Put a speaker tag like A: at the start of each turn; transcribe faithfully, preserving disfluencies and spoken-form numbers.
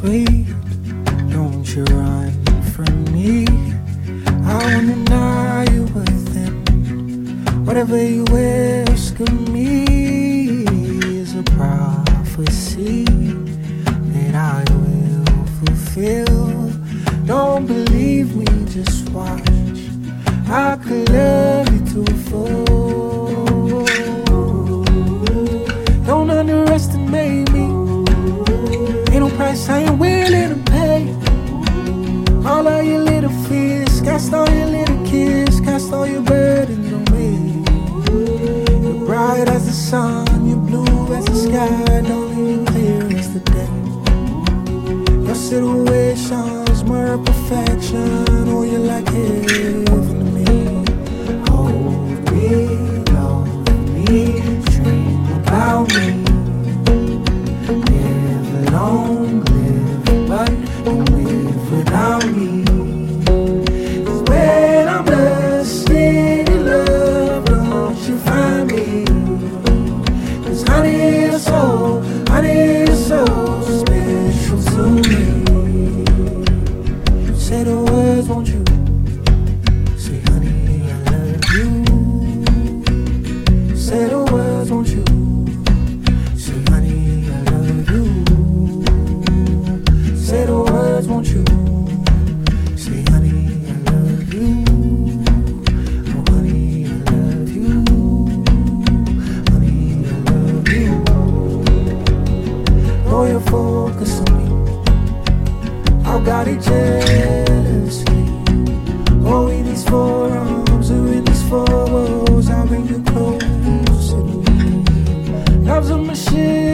A: sweet. Don't you run from me. I wanna know you within. Whatever you ask of me is a prophecy that I will fulfill. Don't believe me, just watch. I could love you to a full. Don't underestimate me. Ain't no price I ain't willing to pay. All of your little fears, cast all your little kids, cast all your burdens on me. You're bright as the sun, you're blue as the sky, don't leave clear as the day. Your situation's more perfection, oh, you're like heaven to me. Hold me, love me, dream about me. Live long, live, but don't live without me. 'Cause when I'm lost in love, don't you find me? 'Cause honey, you're so, honey, you're so special to me. Say the words, won't you? Say, honey, I love you. Say the words, won't you? Say, honey, I love you. Say the words, won't you? Say, honey, I love you. Oh, honey, I love you. Honey, I love you. Know your focus on me. I've got it jealously. Oh, in these four arms or in these four walls, I'll bring you closer to me. Love's a machine.